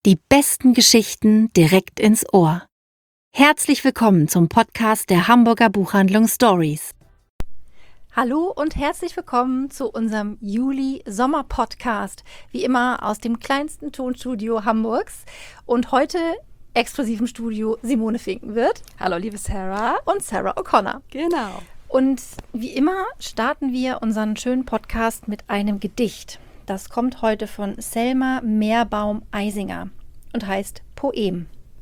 Die besten Geschichten direkt ins Ohr. Herzlich willkommen zum Podcast der Hamburger Buchhandlung Stories. Hallo und herzlich willkommen zu unserem Juli-Sommer-Podcast. Wie immer aus dem kleinsten Tonstudio Hamburgs. Und heute exklusiv im Studio Simone Finkenwirth. Hallo, liebe Sarah. Und Sarah O'Connor. Genau. Und wie immer starten wir unseren schönen Podcast mit einem Gedicht. Das kommt heute von Selma Meerbaum-Eisinger und heißt Poem.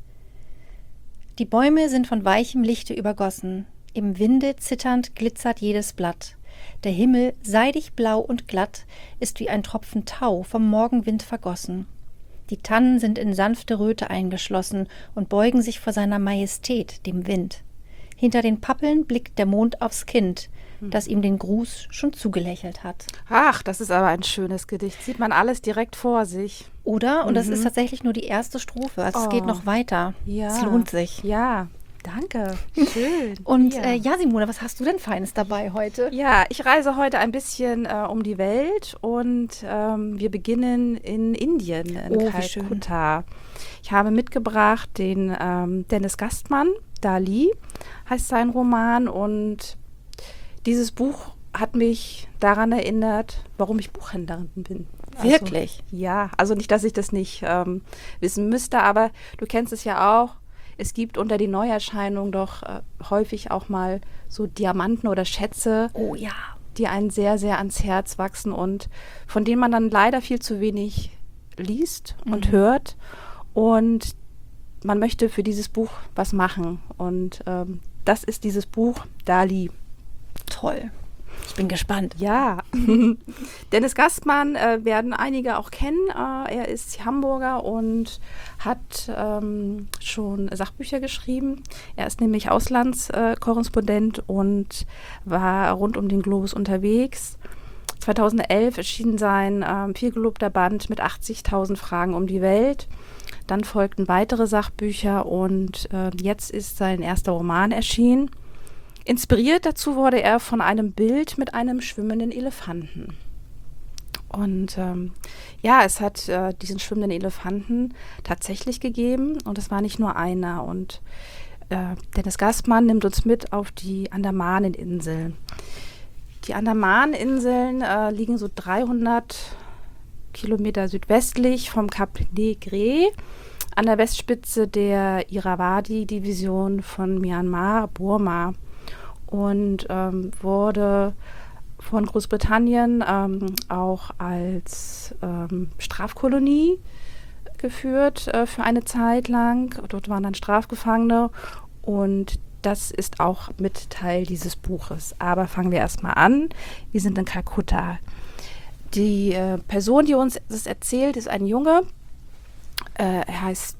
Die Bäume sind von weichem Lichte übergossen. Im Winde zitternd glitzert jedes Blatt. Der Himmel, seidig blau und glatt, ist wie ein Tropfen Tau vom Morgenwind vergossen. Die Tannen sind in sanfte Röte eingeschlossen und beugen sich vor seiner Majestät, dem Wind. Hinter den Pappeln blickt der Mond aufs Kind, das ihm den Gruß schon zugelächelt hat. Ach, das ist aber ein schönes Gedicht. Sieht man alles direkt vor sich. Oder? Und das ist tatsächlich nur die erste Strophe. Also es geht noch weiter. Ja. Es lohnt sich. Ja, danke. Schön. Und ja, Simone, was hast du denn Feines dabei heute? Ja, ich reise heute ein bisschen um die Welt und wir beginnen in Indien, in Kalkutta. Ich habe mitgebracht den Dennis Gastmann, Dali heißt sein Roman, und dieses Buch hat mich daran erinnert, warum ich Buchhändlerin bin. Wirklich? Also, ja, also nicht, dass ich das nicht wissen müsste, aber du kennst es ja auch. Es gibt unter den Neuerscheinungen doch häufig auch mal so Diamanten oder Schätze, die einen sehr, sehr ans Herz wachsen und von denen man dann leider viel zu wenig liest und hört. Und man möchte für dieses Buch was machen. Und das ist dieses Buch Dali. Toll. Ich bin gespannt. Ja, Dennis Gastmann werden einige auch kennen. Er ist Hamburger und hat schon Sachbücher geschrieben. Er ist nämlich Auslandskorrespondent und war rund um den Globus unterwegs. 2011 erschien sein vielgelobter Band mit 80.000 Fragen um die Welt. Dann folgten weitere Sachbücher und jetzt ist sein erster Roman erschienen. Inspiriert dazu wurde er von einem Bild mit einem schwimmenden Elefanten. Und es hat diesen schwimmenden Elefanten tatsächlich gegeben und es war nicht nur einer. Und Dennis Gastmann nimmt uns mit auf die Andamaneninseln. Die Andamaneninseln liegen so 300 Kilometer südwestlich vom Kap Negre an der Westspitze der Irrawaddy-Division von Myanmar, Burma. Und wurde von Großbritannien auch als Strafkolonie geführt für eine Zeit lang. Dort waren dann Strafgefangene und das ist auch mit Teil dieses Buches. Aber fangen wir erstmal an. Wir sind in Kalkutta. Die Person, die uns das erzählt, ist ein Junge. Er heißt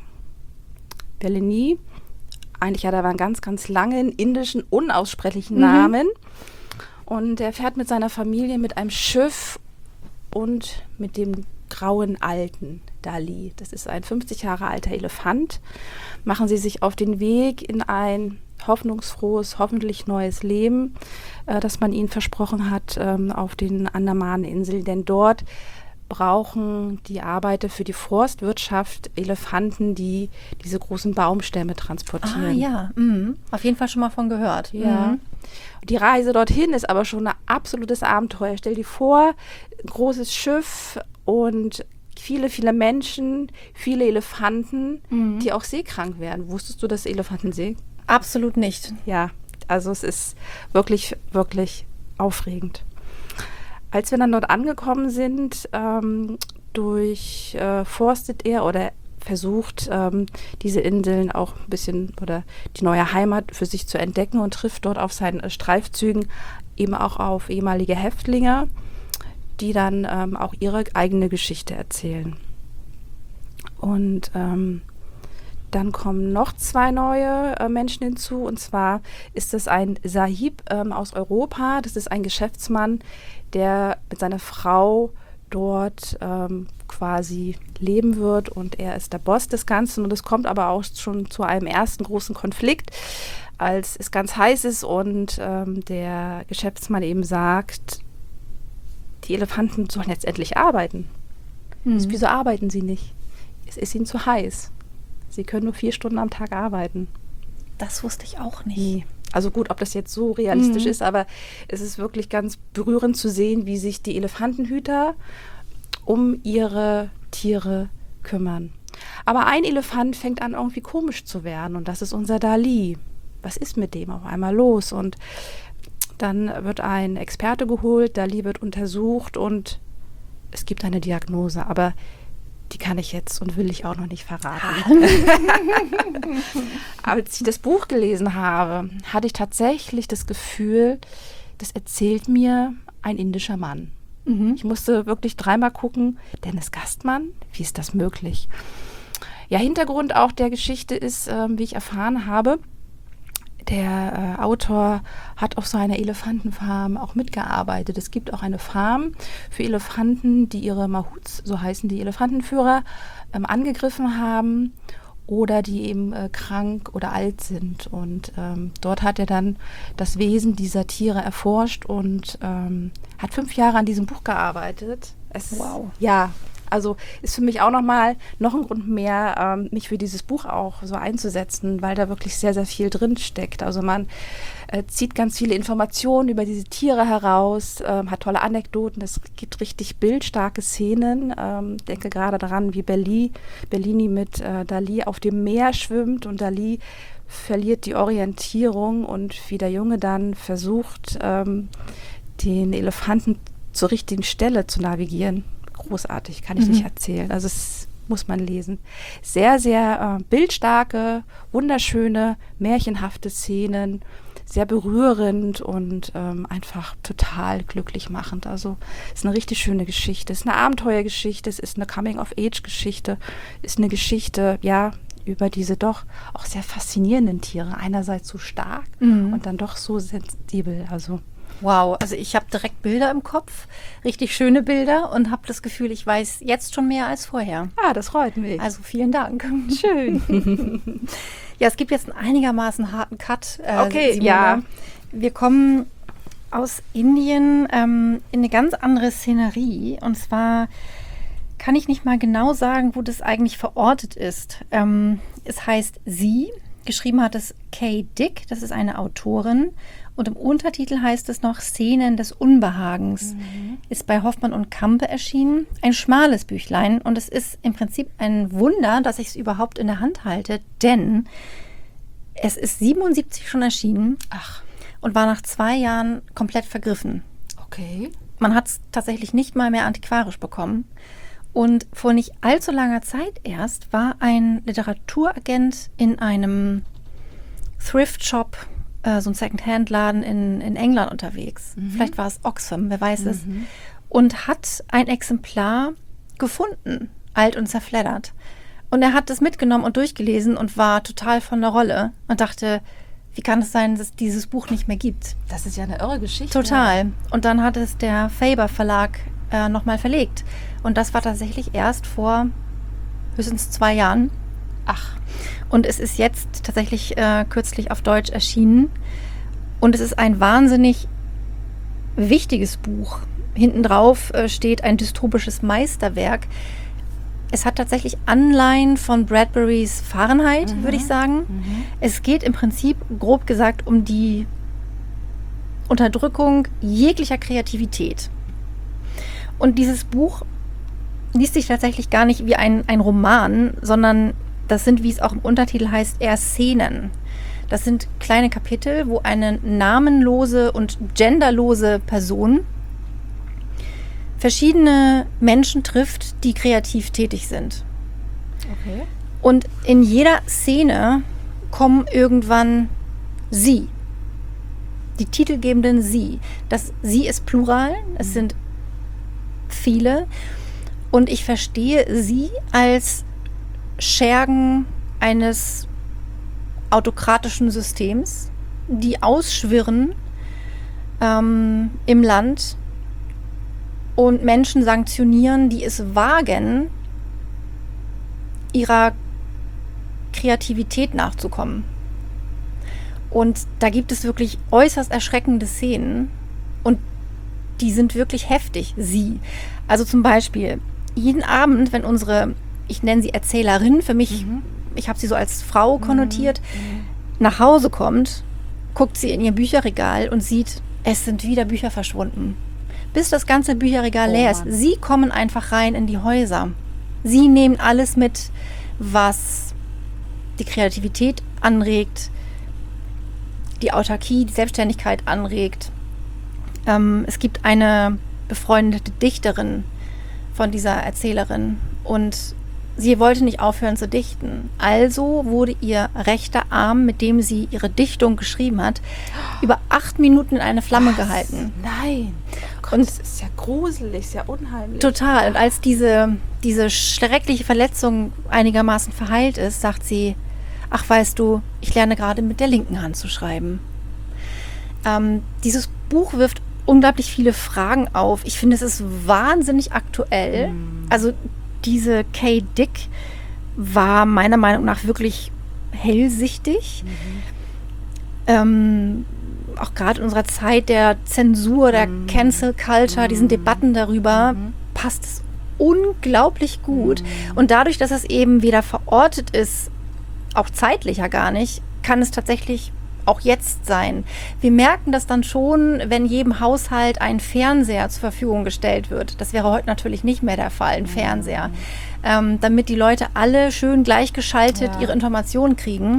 Beleni. Eigentlich hat er aber einen ganz, ganz langen, indischen, unaussprechlichen Namen. Und er fährt mit seiner Familie mit einem Schiff und mit dem grauen Alten Dali. Das ist ein 50 Jahre alter Elefant. Machen sie sich auf den Weg in ein hoffnungsfrohes, hoffentlich neues Leben, das man ihnen versprochen hat auf den Andamaneninseln. Denn dort brauchen die Arbeiter für die Forstwirtschaft Elefanten, die diese großen Baumstämme transportieren. Ah ja, auf jeden Fall schon mal von gehört. Ja. Die Reise dorthin ist aber schon ein absolutes Abenteuer. Stell dir vor, ein großes Schiff und viele, viele Menschen, viele Elefanten, die auch seekrank werden. Wusstest du, dass Elefanten seekrank? Absolut nicht. Ja, also es ist wirklich, wirklich aufregend. Als wir dann dort angekommen sind, durchforstet er oder versucht, diese Inseln auch ein bisschen oder die neue Heimat für sich zu entdecken und trifft dort auf seinen Streifzügen eben auch auf ehemalige Häftlinge, die dann auch ihre eigene Geschichte erzählen. Und dann kommen noch zwei neue Menschen hinzu, und zwar ist es ein Sahib aus Europa. Das ist ein Geschäftsmann, der mit seiner Frau dort quasi leben wird, und er ist der Boss des Ganzen, und es kommt aber auch schon zu einem ersten großen Konflikt, als es ganz heiß ist und der Geschäftsmann eben sagt, die Elefanten sollen jetzt endlich arbeiten. Wieso arbeiten sie nicht? es ist ihnen zu heiß. Sie können nur 4 Stunden am Tag arbeiten. Das wusste ich auch nicht. Nee. Also gut, ob das jetzt so realistisch ist, aber es ist wirklich ganz berührend zu sehen, wie sich die Elefantenhüter um ihre Tiere kümmern. Aber ein Elefant fängt an, irgendwie komisch zu werden, und das ist unser Dali. Was ist mit dem auf einmal los? Und dann wird ein Experte geholt, Dali wird untersucht und es gibt eine Diagnose, aber die kann ich jetzt und will ich auch noch nicht verraten. Als ich das Buch gelesen habe, hatte ich tatsächlich das Gefühl, das erzählt mir ein indischer Mann. Ich musste wirklich 3-mal gucken, Dennis Gastmann, wie ist das möglich? Ja, Hintergrund auch der Geschichte ist, wie ich erfahren habe, der Autor hat auf so einer Elefantenfarm auch mitgearbeitet. Es gibt auch eine Farm für Elefanten, die ihre Mahouts, so heißen die Elefantenführer, angegriffen haben oder die eben krank oder alt sind. Und dort hat er dann das Wesen dieser Tiere erforscht und hat 5 Jahre an diesem Buch gearbeitet. Wow. Ja, also ist für mich auch noch ein Grund mehr, mich für dieses Buch auch so einzusetzen, weil da wirklich sehr, sehr viel drin steckt. Also man zieht ganz viele Informationen über diese Tiere heraus, hat tolle Anekdoten, es gibt richtig bildstarke Szenen. Denke gerade daran, wie Bellini mit Dali auf dem Meer schwimmt und Dali verliert die Orientierung und wie der Junge dann versucht, den Elefanten zur richtigen Stelle zu navigieren. Großartig, kann ich nicht erzählen. Also es muss man lesen. Sehr, sehr bildstarke, wunderschöne, märchenhafte Szenen, sehr berührend und einfach total glücklich machend. Also es ist eine richtig schöne Geschichte. Es ist eine Abenteuergeschichte, es ist eine Coming-of-Age-Geschichte, ist eine Geschichte, ja, über diese doch auch sehr faszinierenden Tiere. Einerseits so stark und dann doch so sensibel. Also Wow, also ich habe direkt Bilder im Kopf, richtig schöne Bilder und habe das Gefühl, ich weiß jetzt schon mehr als vorher. ah, das freut mich. Also vielen Dank. schön. Ja, es gibt jetzt einen einigermaßen harten Cut. Okay, Simona. ja. Wir kommen aus Indien in eine ganz andere Szenerie. Und zwar kann ich nicht mal genau sagen, wo das eigentlich verortet ist. Es heißt Sie. Geschrieben hat es Kay Dick, das ist eine Autorin. Und im Untertitel heißt es noch Szenen des Unbehagens. Ist bei Hoffmann und Campe erschienen. Ein schmales Büchlein. Und es ist im Prinzip ein Wunder, dass ich es überhaupt in der Hand halte. Denn es ist 1977 schon erschienen. Ach, Und war nach 2 Jahren komplett vergriffen. okay. Man hat es tatsächlich nicht mal mehr antiquarisch bekommen. Und vor nicht allzu langer Zeit erst war ein Literaturagent in einem Thrift-Shop, so ein Second-Hand-Laden in England unterwegs. Vielleicht war es Oxfam, wer weiß es. Und hat ein Exemplar gefunden, alt und zerfleddert. Und er hat das mitgenommen und durchgelesen und war total von der Rolle und dachte, wie kann es sein, dass es dieses Buch nicht mehr gibt? Das ist ja eine irre Geschichte. Total. Und dann hat es der Faber Verlag nochmal verlegt. Und das war tatsächlich erst vor höchstens 2 Jahren. Ach, Und es ist jetzt tatsächlich kürzlich auf Deutsch erschienen. Und es ist ein wahnsinnig wichtiges Buch. Hinten drauf steht ein dystopisches Meisterwerk. Es hat tatsächlich Anleihen von Bradburys Fahrenheit, würde ich sagen. Es geht im Prinzip, grob gesagt, um die Unterdrückung jeglicher Kreativität. Und dieses Buch liest sich tatsächlich gar nicht wie ein Roman, sondern das sind, wie es auch im Untertitel heißt, eher Szenen. Das sind kleine Kapitel, wo eine namenlose und genderlose Person verschiedene Menschen trifft, die kreativ tätig sind. okay. Und in jeder Szene kommen irgendwann sie. Die titelgebenden sie. Das sie ist Plural, es sind viele. Und ich verstehe sie als Schergen eines autokratischen Systems, die ausschwirren im Land und Menschen sanktionieren, die es wagen, ihrer Kreativität nachzukommen. Und da gibt es wirklich äußerst erschreckende Szenen und die sind wirklich heftig, sie. Also zum Beispiel, jeden Abend, wenn unsere ich nenne sie Erzählerin, für mich, ich habe sie so als Frau konnotiert, nach Hause kommt, guckt sie in ihr Bücherregal und sieht, es sind wieder Bücher verschwunden. Bis das ganze Bücherregal leer ist. Sie kommen einfach rein in die Häuser. Sie nehmen alles mit, was die Kreativität anregt, die Autarkie, die Selbstständigkeit anregt. Es gibt eine befreundete Dichterin von dieser Erzählerin und sie wollte nicht aufhören zu dichten. Also wurde ihr rechter Arm, mit dem sie ihre Dichtung geschrieben hat, über 8 Minuten in eine Flamme gehalten. Nein. Oh Gott, das ist ja gruselig, sehr unheimlich. Total. Und als diese schreckliche Verletzung einigermaßen verheilt ist, sagt sie, ach weißt du, ich lerne gerade mit der linken Hand zu schreiben. Dieses Buch wirft unglaublich viele Fragen auf. Ich finde, es ist wahnsinnig aktuell. Also diese Kay Dick war meiner Meinung nach wirklich hellsichtig. Auch gerade in unserer Zeit der Zensur, der Cancel Culture, diesen Debatten darüber, passt es unglaublich gut. Und dadurch, dass es eben wieder verortet ist, auch zeitlich ja gar nicht, kann es tatsächlich auch jetzt sein. Wir merken das dann schon, wenn jedem Haushalt ein Fernseher zur Verfügung gestellt wird. Das wäre heute natürlich nicht mehr der Fall, ein Fernseher. Damit die Leute alle schön gleichgeschaltet ihre Informationen kriegen.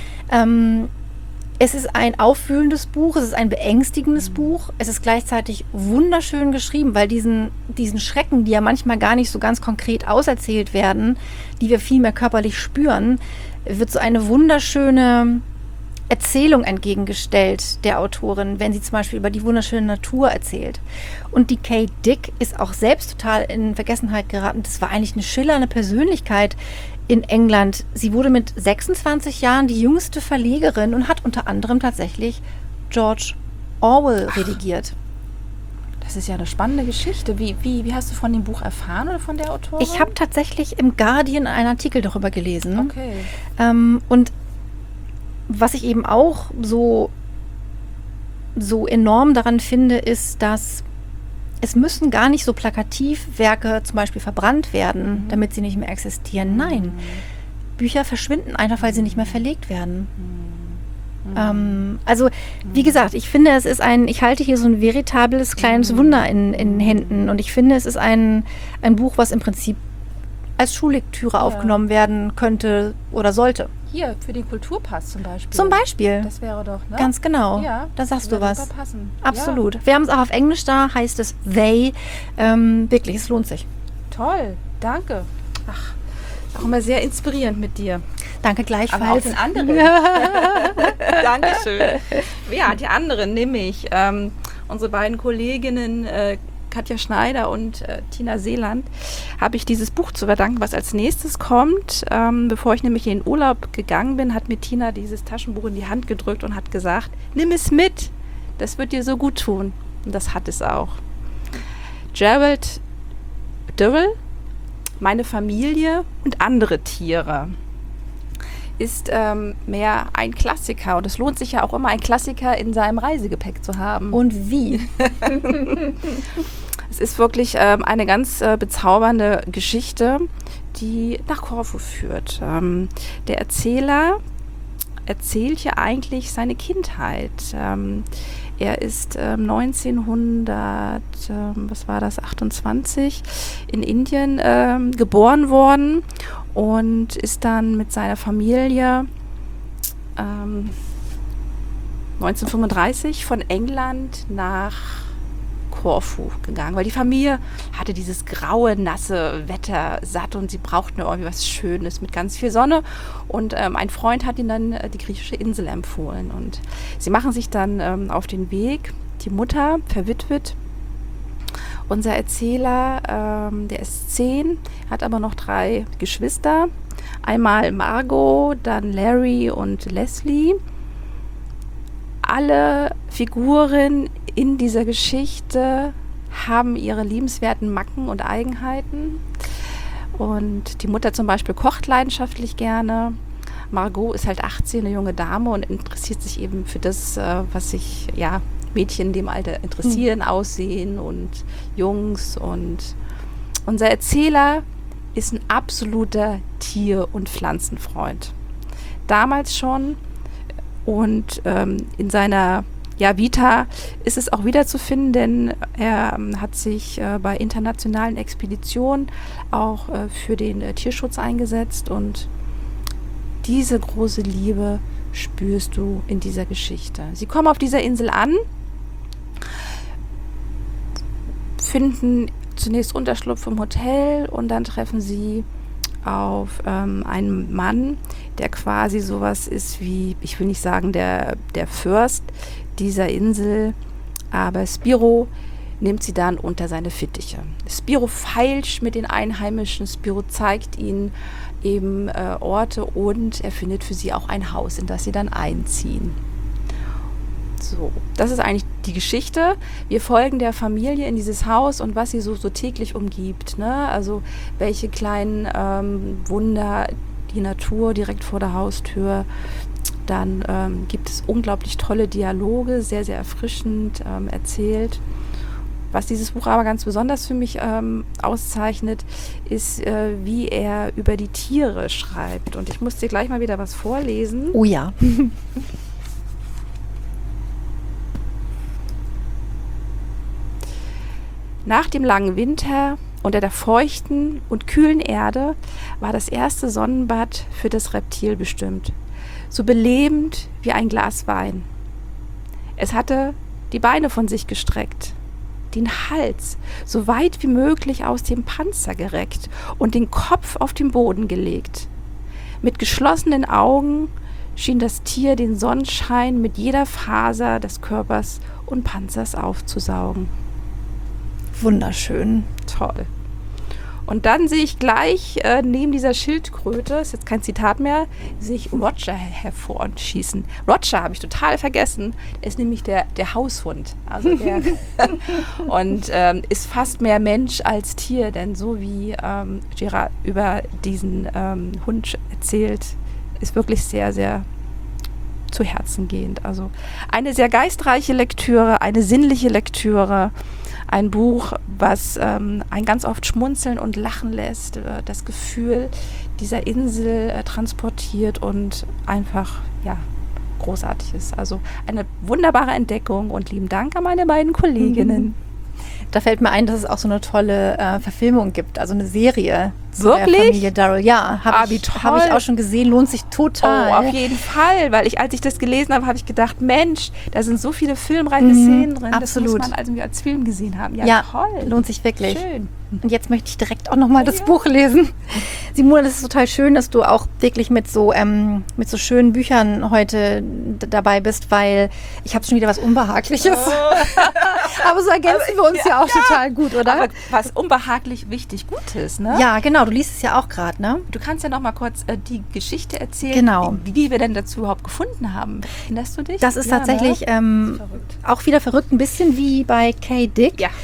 Es ist ein aufwühlendes Buch, es ist ein beängstigendes Buch. Es ist gleichzeitig wunderschön geschrieben, weil diesen Schrecken, die ja manchmal gar nicht so ganz konkret auserzählt werden, die wir viel mehr körperlich spüren, wird so eine wunderschöne Erzählung entgegengestellt der Autorin, wenn sie zum Beispiel über die wunderschöne Natur erzählt. Und die Kay Dick ist auch selbst total in Vergessenheit geraten. Das war eigentlich eine schillernde Persönlichkeit in England. Sie wurde mit 26 Jahren die jüngste Verlegerin und hat unter anderem tatsächlich George Orwell redigiert. Das ist ja eine spannende Geschichte. Wie hast du von dem Buch erfahren oder von der Autorin? Ich habe tatsächlich im Guardian einen Artikel darüber gelesen. Okay. Und was ich eben auch so enorm daran finde, ist, dass es müssen gar nicht so plakativ Werke zum Beispiel verbrannt werden, damit sie nicht mehr existieren. Nein, Bücher verschwinden einfach, weil sie nicht mehr verlegt werden. Also, wie gesagt, ich finde, ich halte hier so ein veritables kleines Wunder in Händen und ich finde, es ist ein Buch, was im Prinzip als Schullektüre aufgenommen werden könnte oder sollte. Hier, für den Kulturpass zum Beispiel. Zum Beispiel. Das wäre doch, ne? Ganz genau. Ja, da sagst du was. Passen. Absolut. Ja. Wir haben es auch auf Englisch da, heißt es They. Wirklich, es lohnt sich. Toll, danke. Ach, auch immer sehr inspirierend mit dir. Danke gleichfalls. Aber auch den anderen. Dankeschön. Ja, die anderen, nämlich unsere beiden Kolleginnen Katja Schneider und Tina Seeland, habe ich dieses Buch zu verdanken, was als nächstes kommt. Bevor ich nämlich in den Urlaub gegangen bin, hat mir Tina dieses Taschenbuch in die Hand gedrückt und hat gesagt, nimm es mit, das wird dir so gut tun. Und das hat es auch. Gerald Durrell, Meine Familie und andere Tiere, ist mehr ein Klassiker. Und es lohnt sich ja auch immer, einen Klassiker in seinem Reisegepäck zu haben. Und wie? Es ist wirklich eine ganz bezaubernde Geschichte, die nach Korfu führt. Der Erzähler erzählt hier eigentlich seine Kindheit. Er ist 1928 in Indien geboren worden und ist dann mit seiner Familie 1935 von England nach Korfu gegangen, weil die Familie hatte dieses graue, nasse Wetter satt und sie brauchten irgendwie was Schönes mit ganz viel Sonne und ein Freund hat ihnen dann die griechische Insel empfohlen und sie machen sich dann auf den Weg, die Mutter verwitwet. Unser Erzähler, der ist 10, hat aber noch 3 Geschwister, einmal Margot, dann Larry und Leslie. Alle Figuren in dieser Geschichte haben ihre liebenswerten Macken und Eigenheiten. Und die Mutter zum Beispiel kocht leidenschaftlich gerne. Margot ist halt 18, eine junge Dame und interessiert sich eben für das, was sich Mädchen in dem Alter interessieren, Aussehen und Jungs. Und unser Erzähler ist ein absoluter Tier- und Pflanzenfreund. Damals schon und in seiner Vita ist es auch wieder zu finden, denn er hat sich bei internationalen Expeditionen auch für den Tierschutz eingesetzt und diese große Liebe spürst du in dieser Geschichte. Sie kommen auf dieser Insel an, finden zunächst Unterschlupf im Hotel und dann treffen sie auf einen Mann, der quasi sowas ist wie, ich will nicht sagen der Fürst dieser Insel, aber Spiro nimmt sie dann unter seine Fittiche. Spiro feilscht mit den Einheimischen, Spiro zeigt ihnen eben Orte und er findet für sie auch ein Haus, in das sie dann einziehen. So, das ist eigentlich die Geschichte. Wir folgen der Familie in dieses Haus und was sie so täglich umgibt. Ne? Also welche kleinen Wunder, die Natur direkt vor der Haustür. Dann gibt es unglaublich tolle Dialoge, sehr, sehr erfrischend erzählt. Was dieses Buch aber ganz besonders für mich auszeichnet, ist, wie er über die Tiere schreibt. Und ich muss dir gleich mal wieder was vorlesen. Oh ja. Nach dem langen Winter unter der feuchten und kühlen Erde war das erste Sonnenbad für das Reptil bestimmt. So belebend wie ein Glas Wein. Es hatte die Beine von sich gestreckt, den Hals so weit wie möglich aus dem Panzer gereckt und den Kopf auf den Boden gelegt. Mit geschlossenen Augen schien das Tier den Sonnenschein mit jeder Faser des Körpers und Panzers aufzusaugen. Wunderschön. Toll. Und dann sehe ich gleich neben dieser Schildkröte, ist jetzt kein Zitat mehr, sehe ich Roger hervorschießen. Roger habe ich total vergessen. Er ist nämlich der Haushund. Also der und ist fast mehr Mensch als Tier, denn so wie Gerard über diesen Hund erzählt, ist wirklich sehr, sehr zu Herzen gehend. Also eine sehr geistreiche Lektüre, eine sinnliche Lektüre. Ein Buch, was einen ganz oft schmunzeln und lachen lässt, das Gefühl dieser Insel transportiert und einfach, großartig ist. Also eine wunderbare Entdeckung und lieben Dank an meine beiden Kolleginnen. Da fällt mir ein, dass es auch so eine tolle Verfilmung gibt, also eine Serie Wirklich? der Familie Darrell. Ja, habe ich auch schon gesehen, lohnt sich total. Oh, auf jeden Fall, weil als ich das gelesen habe, habe ich gedacht, Mensch, da sind so viele filmreiche Szenen drin, absolut. Das muss man also als Film gesehen haben. Ja, toll. Lohnt sich wirklich. Schön. Und jetzt möchte ich direkt auch nochmal das Buch lesen. Simone, das ist total schön, dass du auch wirklich mit so schönen Büchern heute dabei bist, weil ich habe schon wieder was Unbehagliches. Aber so ergänzen wir uns ja auch total gut, oder? Aber was unbehaglich wichtig Gutes, ne? Ja, genau. Du liest es ja auch gerade, ne? Du kannst ja noch mal kurz die Geschichte erzählen, genau. wie wir denn dazu überhaupt gefunden haben. Erinnerst du dich? Das ist tatsächlich auch wieder verrückt, ein bisschen wie bei Kay Dick. Ja.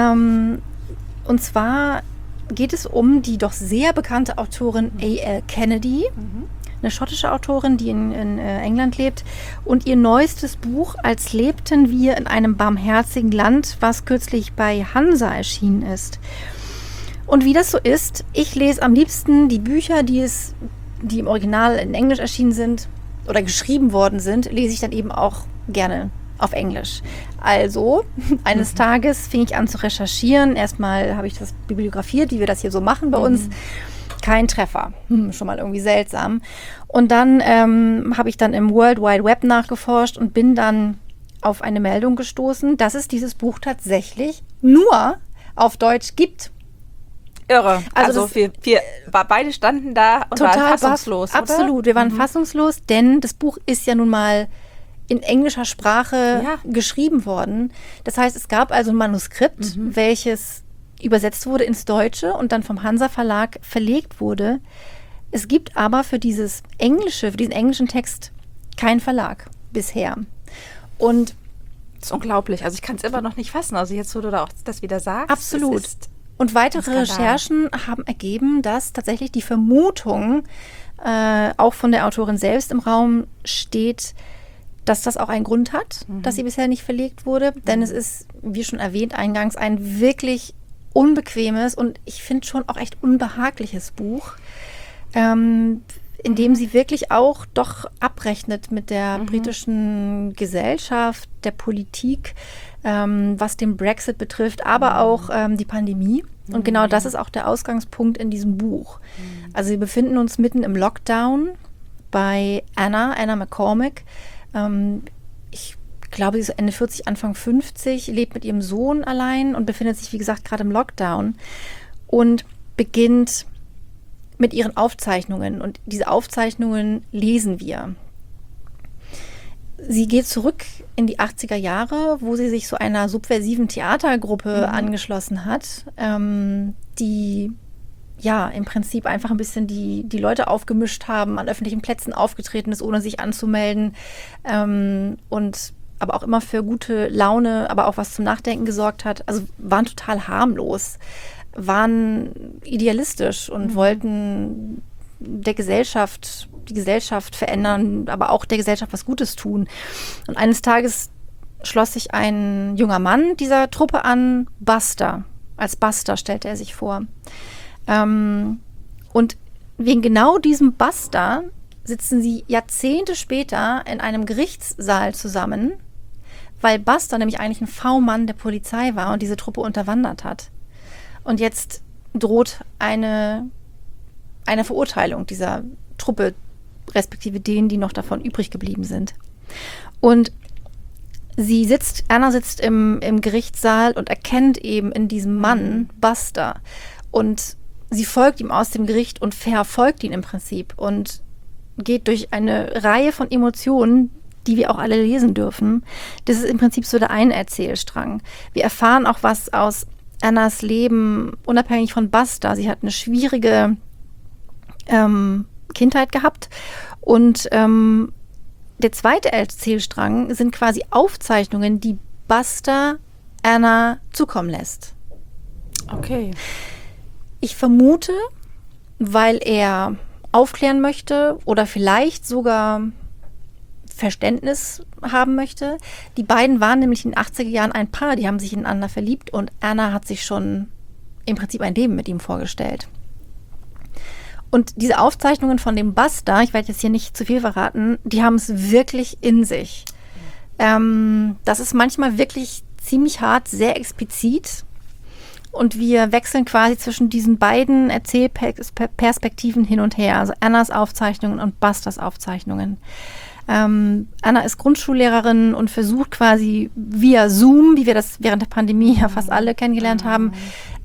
Und zwar geht es um die doch sehr bekannte Autorin A.L. Kennedy, eine schottische Autorin, die in England lebt. Und ihr neuestes Buch, Als lebten wir in einem barmherzigen Land, was kürzlich bei Hansa erschienen ist. Und wie das so ist, ich lese am liebsten die Bücher, die im Original in Englisch erschienen sind oder geschrieben worden sind, lese ich dann eben auch gerne auf Englisch. Also, eines Tages fing ich an zu recherchieren. Erstmal habe ich das bibliografiert, wie wir das hier so machen bei uns. Kein Treffer. Schon mal irgendwie seltsam. Und dann habe ich dann im World Wide Web nachgeforscht und bin dann auf eine Meldung gestoßen, dass es dieses Buch tatsächlich nur auf Deutsch gibt. Irre. Also wir beide standen da und waren fassungslos, absolut, oder? Wir waren fassungslos, denn das Buch ist ja nun mal in englischer Sprache geschrieben worden. Das heißt, es gab also ein Manuskript, welches übersetzt wurde ins Deutsche und dann vom Hansa Verlag verlegt wurde. Es gibt aber für diesen englischen Text keinen Verlag bisher. Und das ist unglaublich. Also ich kann es immer noch nicht fassen. Also jetzt, wo du da auch das wieder sagst. Absolut. Und weitere Recherchen haben ergeben, dass tatsächlich die Vermutung auch von der Autorin selbst im Raum steht, dass das auch einen Grund hat, dass sie bisher nicht verlegt wurde. Denn es ist, wie schon erwähnt eingangs, ein wirklich unbequemes und ich finde schon auch echt unbehagliches Buch, in dem sie wirklich auch doch abrechnet mit der britischen Gesellschaft, der Politik, was den Brexit betrifft, aber auch die Pandemie. Und genau das ist auch der Ausgangspunkt in diesem Buch. Also wir befinden uns mitten im Lockdown bei Anna McCormick. Ich glaube, sie ist Ende 40, Anfang 50, lebt mit ihrem Sohn allein und befindet sich, wie gesagt, gerade im Lockdown und beginnt mit ihren Aufzeichnungen. Und diese Aufzeichnungen lesen wir. Sie geht zurück in die 80er Jahre, wo sie sich so einer subversiven Theatergruppe angeschlossen hat, die ja im Prinzip einfach ein bisschen die Leute aufgemischt haben, an öffentlichen Plätzen aufgetreten ist, ohne sich anzumelden und aber auch immer für gute Laune, aber auch was zum Nachdenken gesorgt hat. Also waren total harmlos, waren idealistisch und wollten die Gesellschaft verändern, aber auch der Gesellschaft was Gutes tun. Und eines Tages schloss sich ein junger Mann dieser Truppe an, Buster. Als Buster stellte er sich vor. Und wegen genau diesem Buster sitzen sie Jahrzehnte später in einem Gerichtssaal zusammen, weil Buster nämlich eigentlich ein V-Mann der Polizei war und diese Truppe unterwandert hat. Und jetzt droht eine Verurteilung dieser Truppe, respektive denen, die noch davon übrig geblieben sind. Und Anna sitzt im Gerichtssaal und erkennt eben in diesem Mann Buster. Und sie folgt ihm aus dem Gericht und verfolgt ihn im Prinzip und geht durch eine Reihe von Emotionen, die wir auch alle lesen dürfen. Das ist im Prinzip so der eine Erzählstrang. Wir erfahren auch was aus Annas Leben, unabhängig von Buster. Sie hat eine schwierige Kindheit gehabt. Und der zweite Erzählstrang sind quasi Aufzeichnungen, die Buster Anna zukommen lässt. Okay. Ich vermute, weil er aufklären möchte oder vielleicht sogar Verständnis haben möchte. Die beiden waren nämlich in den 80er Jahren ein Paar, die haben sich ineinander verliebt und Anna hat sich schon im Prinzip ein Leben mit ihm vorgestellt. Und diese Aufzeichnungen von dem Buster, ich werde jetzt hier nicht zu viel verraten, die haben es wirklich in sich. Das ist manchmal wirklich ziemlich hart, sehr explizit. Und wir wechseln quasi zwischen diesen beiden Erzählperspektiven hin und her. Also Annas Aufzeichnungen und Busters Aufzeichnungen. Anna ist Grundschullehrerin und versucht quasi via Zoom, wie wir das während der Pandemie ja fast alle kennengelernt haben,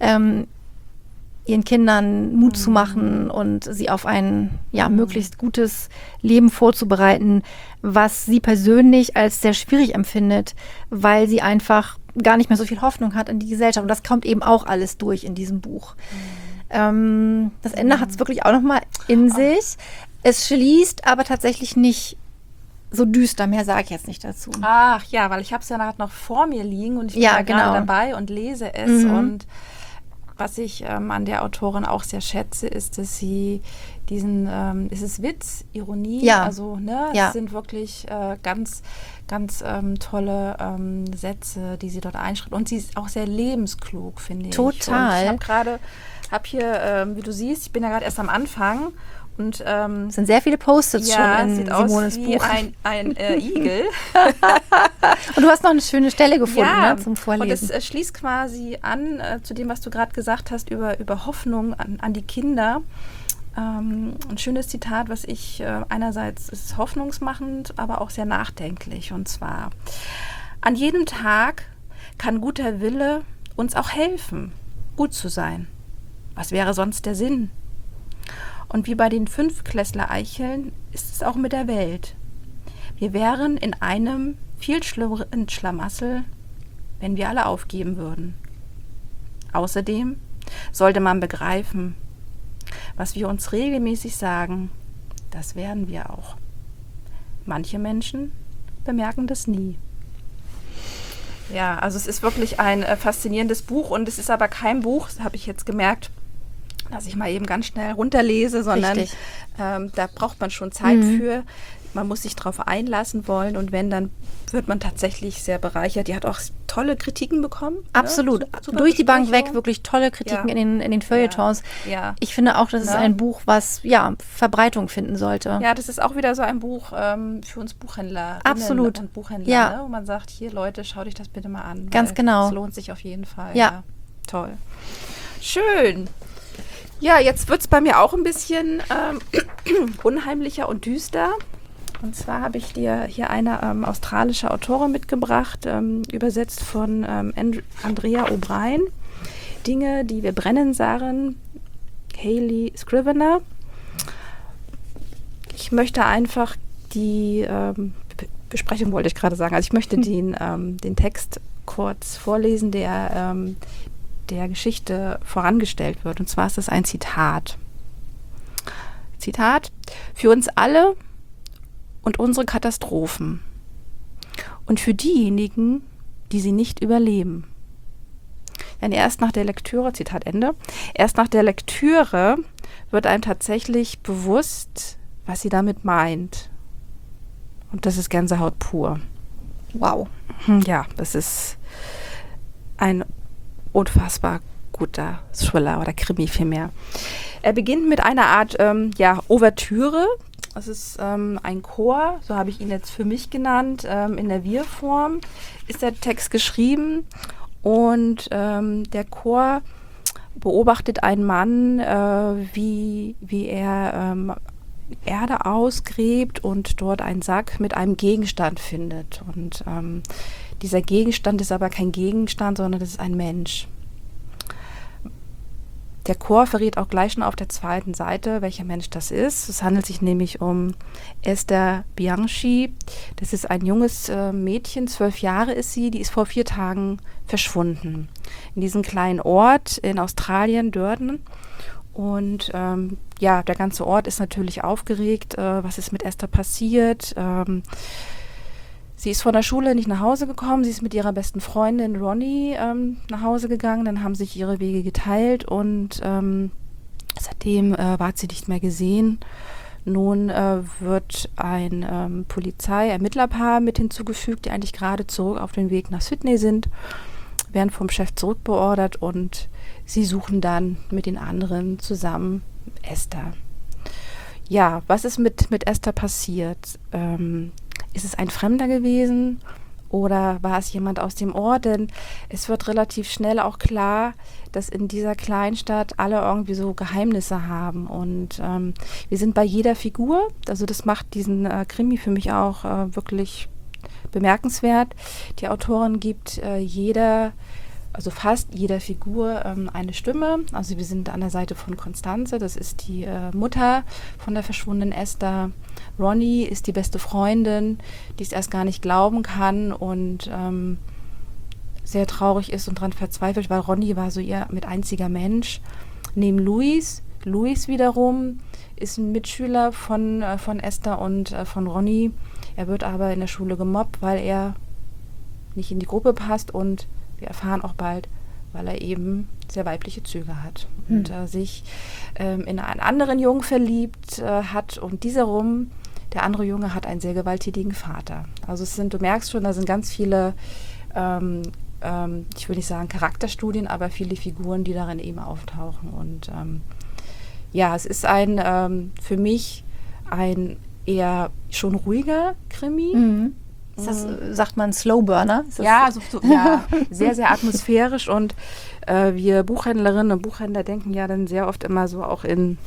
ihren Kindern Mut zu machen und sie auf ein möglichst gutes Leben vorzubereiten, was sie persönlich als sehr schwierig empfindet, weil sie einfach gar nicht mehr so viel Hoffnung hat in die Gesellschaft. Und das kommt eben auch alles durch in diesem Buch. Das Ende hat es wirklich auch nochmal in sich. Es schließt aber tatsächlich nicht so düster, mehr sage ich jetzt nicht dazu. Ach ja, weil ich habe es ja noch vor mir liegen und ich bin da gerade dabei und lese es. Und was ich an der Autorin auch sehr schätze, ist, dass sie diesen, ist es Witz, Ironie? Ja. Also, ne, es sind wirklich ganz, ganz tolle Sätze, die sie dort einschreibt. Und sie ist auch sehr lebensklug, finde ich. Total. Und ich habe hier, wie du siehst, ich bin ja gerade erst am Anfang. Und, es sind sehr viele Post-its schon in Simones Buch. Buch. Ein Igel. Und du hast noch eine schöne Stelle gefunden, ne, zum Vorlesen. Und es schließt quasi an zu dem, was du gerade gesagt hast über Hoffnung an die Kinder. Ein schönes Zitat, was ich einerseits ist hoffnungsmachend, aber auch sehr nachdenklich. Und zwar: An jedem Tag kann guter Wille uns auch helfen, gut zu sein. Was wäre sonst der Sinn? Und wie bei den 5-Klässler-Eicheln ist es auch mit der Welt. Wir wären in einem viel schlimmeren Schlamassel, wenn wir alle aufgeben würden. Außerdem sollte man begreifen, was wir uns regelmäßig sagen, das werden wir auch. Manche Menschen bemerken das nie. Ja, also es ist wirklich ein faszinierendes Buch und es ist aber kein Buch, das habe ich jetzt gemerkt, dass ich mal eben ganz schnell runterlese, sondern da braucht man schon Zeit für. man muss sich darauf einlassen wollen und wenn, dann wird man tatsächlich sehr bereichert. Die hat auch tolle Kritiken bekommen. Absolut. Ne? Super Durch die Bank weg Besprechung. wirklich tolle Kritiken Ja. in den Feuilletons. Ja. Ich finde auch, das ist Ne? ein Buch, was Verbreitung finden sollte. Ja, das ist auch wieder so ein Buch für uns Buchhändler Absolut. und Buchhändler, Ja. ne? Wo man sagt, hier Leute, schaut euch das bitte mal an. Ganz weil genau. Es lohnt sich auf jeden Fall. Ja. Toll. Schön. Ja, jetzt wird es bei mir auch ein bisschen unheimlicher und düster. Und zwar habe ich dir hier eine australische Autorin mitgebracht, übersetzt von Andrea O'Brien. Dinge, die wir brennen sahen, Hayley Scrivener. Ich möchte einfach die Besprechung, wollte ich gerade sagen, also ich möchte den Text kurz vorlesen, der der Geschichte vorangestellt wird. Und zwar ist das ein Zitat. Zitat: Für uns alle und unsere Katastrophen und für diejenigen, die sie nicht überleben. Denn erst nach der Lektüre, Zitat Ende, erst nach der Lektüre wird einem tatsächlich bewusst, was sie damit meint. Und das ist Gänsehaut pur. Wow. Ja, das ist ein unfassbar guter Thriller oder Krimi vielmehr. Er beginnt mit einer Art Ouvertüre. Das ist ein Chor, so habe ich ihn jetzt für mich genannt. In der Wir-Form ist der Text geschrieben und der Chor beobachtet einen Mann, wie er Erde ausgräbt und dort einen Sack mit einem Gegenstand findet. Und dieser Gegenstand ist aber kein Gegenstand, sondern das ist ein Mensch. Der Chor verrät auch gleich schon auf der zweiten Seite, welcher Mensch das ist. Es handelt sich nämlich um Esther Bianchi. Das ist ein junges Mädchen, 12 Jahre ist sie, die ist vor 4 Tagen verschwunden. In diesem kleinen Ort in Australien, Durden. Und der ganze Ort ist natürlich aufgeregt. Was ist mit Esther passiert? Sie ist von der Schule nicht nach Hause gekommen. Sie ist mit ihrer besten Freundin Ronnie nach Hause gegangen. Dann haben sich ihre Wege geteilt und seitdem ward sie nicht mehr gesehen. Nun wird ein Polizei-Ermittlerpaar mit hinzugefügt, die eigentlich gerade zurück auf dem Weg nach Sydney sind, werden vom Chef zurückbeordert und sie suchen dann mit den anderen zusammen Esther. Ja, was ist mit Esther passiert? Ist es ein Fremder gewesen oder war es jemand aus dem Ort? Denn es wird relativ schnell auch klar, dass in dieser Kleinstadt alle irgendwie so Geheimnisse haben. Und wir sind bei jeder Figur, also das macht diesen Krimi für mich auch wirklich bemerkenswert. Die Autorin gibt fast jeder Figur eine Stimme. Also wir sind an der Seite von Constanze, das ist die Mutter von der verschwundenen Esther. Ronnie ist die beste Freundin, die es erst gar nicht glauben kann und sehr traurig ist und daran verzweifelt, weil Ronnie war so ihr mit einziger Mensch. Neben Louis wiederum ist ein Mitschüler von Esther und von Ronnie. Er wird aber in der Schule gemobbt, weil er nicht in die Gruppe passt und wir erfahren auch bald, weil er eben sehr weibliche Züge hat und sich in einen anderen Jungen verliebt hat und der andere Junge hat einen sehr gewalttätigen Vater. Also du merkst schon, da sind ganz viele, ich will nicht sagen Charakterstudien, aber viele Figuren, die darin eben auftauchen. Und es ist für mich ein eher schon ruhiger Krimi. Mhm. Ist das, sagt man, Slowburner? Sehr, sehr atmosphärisch und wir Buchhändlerinnen und Buchhändler denken ja dann sehr oft immer so auch in,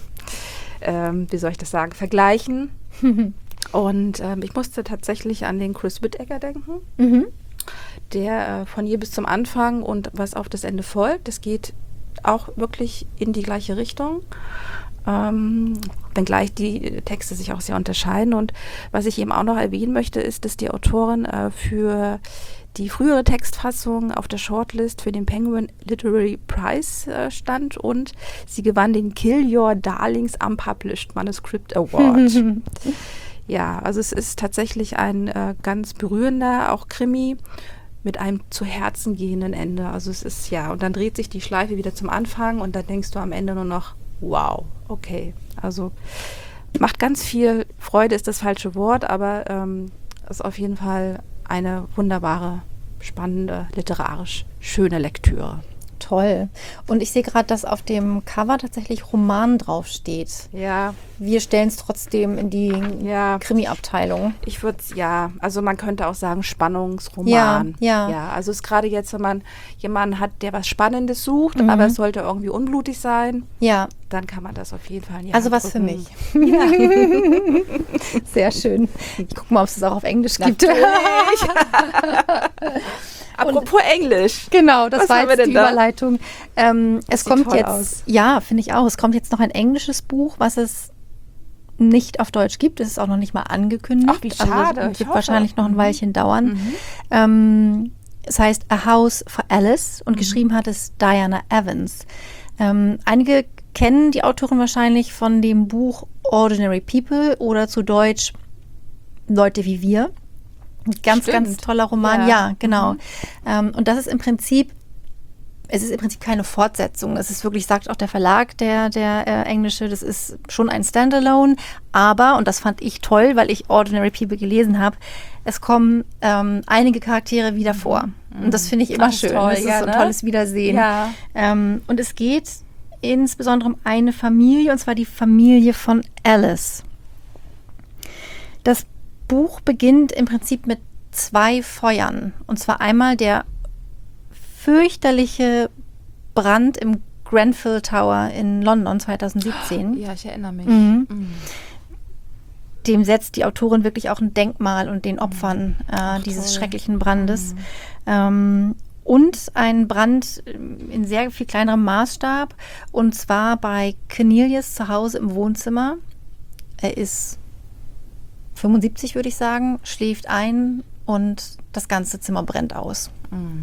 Vergleichen. Und ich musste tatsächlich an den Chris Whittaker denken, der von hier bis zum Anfang und was auf das Ende folgt, das geht auch wirklich in die gleiche Richtung. Wenngleich die Texte sich auch sehr unterscheiden. Und was ich eben auch noch erwähnen möchte, ist, dass die Autorin für die frühere Textfassung auf der Shortlist für den Penguin Literary Prize stand und sie gewann den Kill Your Darlings Unpublished Manuscript Award. Ja, also es ist tatsächlich ein ganz berührender, auch Krimi, mit einem zu Herzen gehenden Ende. Also es ist, und dann dreht sich die Schleife wieder zum Anfang und dann denkst du am Ende nur noch, wow, okay. Also macht ganz viel Freude, ist das falsche Wort, aber ist auf jeden Fall eine wunderbare, spannende, literarisch schöne Lektüre. Toll. Und ich sehe gerade, dass auf dem Cover tatsächlich Roman draufsteht. Ja. Wir stellen es trotzdem in die Krimi-Abteilung. Ich würde also man könnte auch sagen Spannungsroman. Ja. Also es ist gerade jetzt, wenn man jemanden hat, der was Spannendes sucht, aber es sollte irgendwie unblutig sein, dann kann man das auf jeden Fall in die Also Hand was drücken. für mich. Ja. Sehr schön. Ich gucke mal, ob es das auch auf Englisch gibt. Apropos Englisch. Genau, das Was war haben wir jetzt denn die da? Überleitung. Es sieht kommt toll jetzt, aus. ja, finde ich auch. Es kommt jetzt noch ein englisches Buch, was es nicht auf Deutsch gibt. Es ist auch noch nicht mal angekündigt. Ach, wie schade. Also, Ich wird hoffe. wahrscheinlich noch ein Weilchen dauern. Es heißt A House for Alice und geschrieben hat es Diana Evans. Einige kennen die Autorin wahrscheinlich von dem Buch Ordinary People oder zu Deutsch Leute wie wir. Ein ganz, Stimmt. ganz toller Roman. Ja, genau. Und das ist im Prinzip keine Fortsetzung. Es ist wirklich, sagt auch der Verlag, der englische, das ist schon ein Standalone. Aber, und das fand ich toll, weil ich Ordinary People gelesen habe, es kommen einige Charaktere wieder vor. Und das finde ich immer schön. Toll, Das ist so ein tolles Wiedersehen. Ja. Und es geht insbesondere um eine Familie, und zwar die Familie von Alice. Das Buch beginnt im Prinzip mit 2 Feuern. Und zwar einmal der fürchterliche Brand im Grenfell Tower in London 2017. Ja, ich erinnere mich. Dem setzt die Autorin wirklich auch ein Denkmal und den Opfern dieses toll. schrecklichen Brandes. Und ein Brand in sehr viel kleinerem Maßstab, und zwar bei Cornelius zu Hause im Wohnzimmer. Er ist 75, würde ich sagen, schläft ein und das ganze Zimmer brennt aus.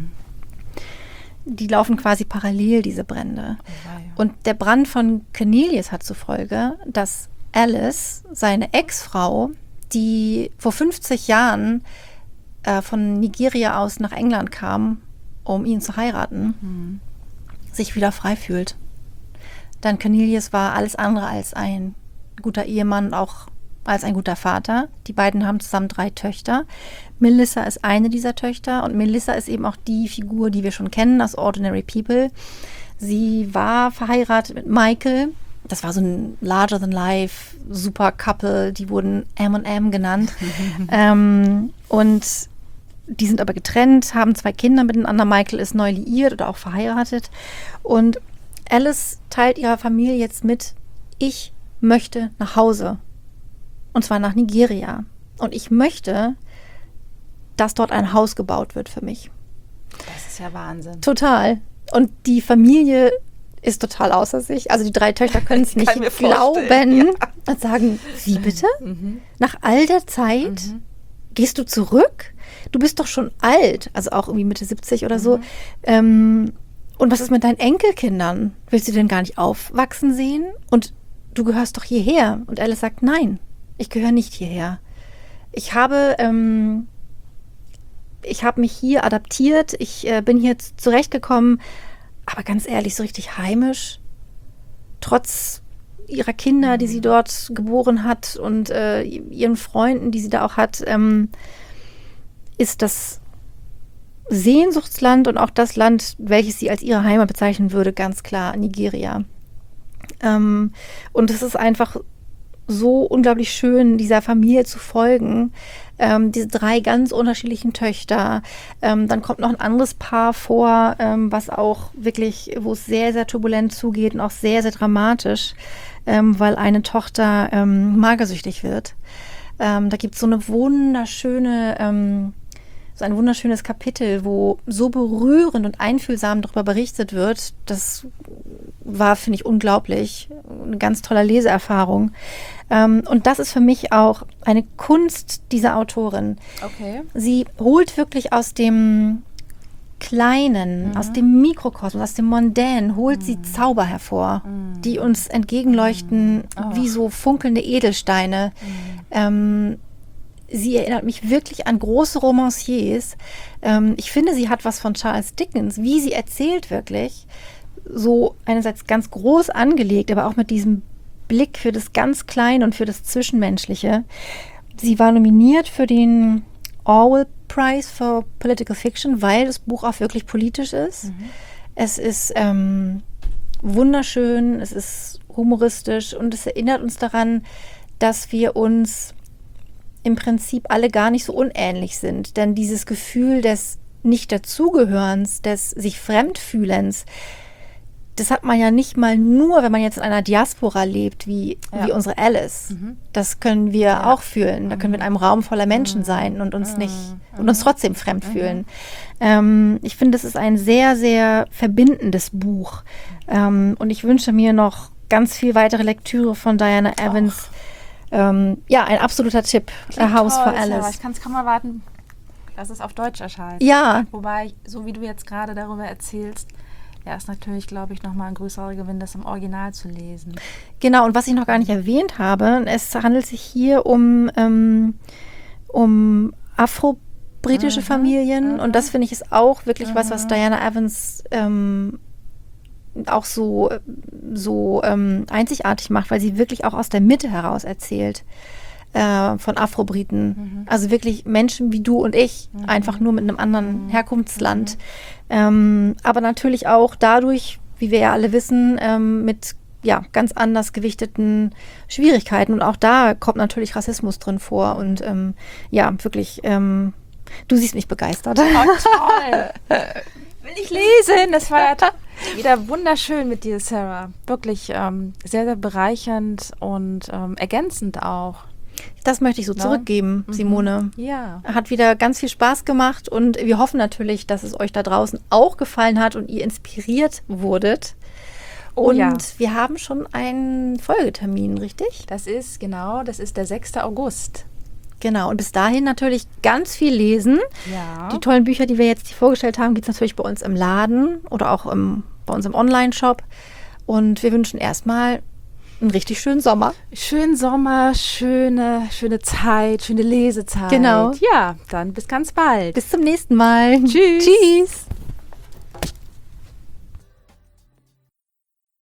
Die laufen quasi parallel, diese Brände. Und der Brand von Cornelius hat zur Folge, dass Alice, seine Ex-Frau, die vor 50 Jahren von Nigeria aus nach England kam, um ihn zu heiraten, sich wieder frei fühlt. Denn Cornelius war alles andere als ein guter Ehemann, auch als ein guter Vater. Die beiden haben zusammen 3 Töchter. Melissa ist eine dieser Töchter und Melissa ist eben auch die Figur, die wir schon kennen aus Ordinary People. Sie war verheiratet mit Michael. Das war so ein larger-than-life super Couple. Die wurden M&M genannt. Und die sind aber getrennt, haben 2 Kinder miteinander. Michael ist neu liiert oder auch verheiratet. Und Alice teilt ihrer Familie jetzt mit, ich möchte nach Hause. Und zwar nach Nigeria. Und ich möchte, dass dort ein Haus gebaut wird für mich. Das ist ja Wahnsinn. Total. Und die Familie ist total außer sich. Also die 3 Töchter können es nicht glauben und sagen, wie bitte? Nach all der Zeit gehst du zurück? Du bist doch schon alt. Also auch irgendwie Mitte 70 oder so. Und was ist mit deinen Enkelkindern? Willst du denn gar nicht aufwachsen sehen? Und du gehörst doch hierher. Und Alice sagt, nein, ich gehöre nicht hierher. Ich habe mich hier adaptiert, ich bin hier zurechtgekommen, aber ganz ehrlich, so richtig heimisch, trotz ihrer Kinder, die sie dort geboren hat und ihren Freunden, die sie da auch hat, ist das Sehnsuchtsland und auch das Land, welches sie als ihre Heimat bezeichnen würde, ganz klar Nigeria. Und es ist einfach so unglaublich schön, dieser Familie zu folgen. Diese 3 ganz unterschiedlichen Töchter. Dann kommt noch ein anderes Paar vor, was auch wirklich, wo es sehr, sehr turbulent zugeht und auch sehr, sehr dramatisch, weil eine Tochter magersüchtig wird. Da gibt es so ein wunderschönes Kapitel, wo so berührend und einfühlsam darüber berichtet wird. Das war, finde ich, unglaublich. Eine ganz tolle Leseerfahrung. Und das ist für mich auch eine Kunst dieser Autorin. Okay. Sie holt wirklich aus dem Kleinen, aus dem Mikrokosmos, aus dem Mondänen, holt sie Zauber hervor, die uns entgegenleuchten wie so funkelnde Edelsteine. Sie erinnert mich wirklich an große Romanciers. Ich finde, sie hat was von Charles Dickens, wie sie erzählt wirklich. So einerseits ganz groß angelegt, aber auch mit diesem Blick für das ganz Kleine und für das Zwischenmenschliche. Sie war nominiert für den Orwell Prize for Political Fiction, weil das Buch auch wirklich politisch ist. Es ist wunderschön, es ist humoristisch und es erinnert uns daran, dass wir uns im Prinzip alle gar nicht so unähnlich sind. Denn dieses Gefühl des Nicht-Dazugehörens, des sich Fremdfühlens, das hat man ja nicht mal nur, wenn man jetzt in einer Diaspora lebt, wie unsere Alice. Das können wir auch fühlen. Da können wir in einem Raum voller Menschen sein und uns uns trotzdem fremd fühlen. Ich finde, das ist ein sehr, sehr verbindendes Buch. Und ich wünsche mir noch ganz viel weitere Lektüre von Diana Evans. Ein absoluter Tipp. A House for Alice. Ich kann es kaum erwarten, dass es auf Deutsch erscheint. Ja. Wobei, so wie du jetzt gerade darüber erzählst, ist natürlich, glaube ich, nochmal ein größerer Gewinn, das im Original zu lesen. Genau, und was ich noch gar nicht erwähnt habe, es handelt sich hier um afro-britische Familien und das finde ich ist auch wirklich was Diana Evans auch so einzigartig macht, weil sie wirklich auch aus der Mitte heraus erzählt von Afro-Briten. Also wirklich Menschen wie du und ich, einfach nur mit einem anderen Herkunftsland. Aber natürlich auch dadurch, wie wir ja alle wissen, mit ganz anders gewichteten Schwierigkeiten. Und auch da kommt natürlich Rassismus drin vor. Und wirklich, du siehst mich begeistert. Oh, toll! Will ich lesen? Das war ja wieder wunderschön mit dir, Sarah. Wirklich sehr, sehr bereichernd und ergänzend auch. Das möchte ich so zurückgeben, Simone. Ja. Hat wieder ganz viel Spaß gemacht und wir hoffen natürlich, dass es euch da draußen auch gefallen hat und ihr inspiriert wurdet. Wir haben schon einen Folgetermin, richtig? Das ist der 6. August. Genau, und bis dahin natürlich ganz viel lesen. Ja. Die tollen Bücher, die wir jetzt hier vorgestellt haben, gibt es natürlich bei uns im Laden oder auch bei uns im Online-Shop. Und wir wünschen erstmal einen richtig schönen Sommer. Schönen Sommer, schöne Zeit, schöne Lesezeit. Genau. Ja, dann bis ganz bald. Bis zum nächsten Mal. Tschüss. Tschüss.